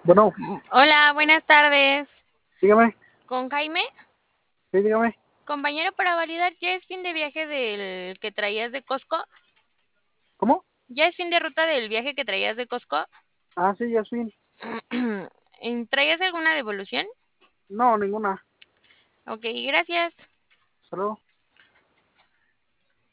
Bueno, Hola, buenas tardes. dígame, ¿Con Jaime? sí, dígame. Compañero, para validar, ¿ya es fin de viaje del que traías de Costco? ¿Cómo? ¿Ya es fin de ruta del viaje que traías de Costco? Ah, sí, Yasmin. ¿Traías alguna devolución? No, ninguna. Ok, gracias. Hasta luego.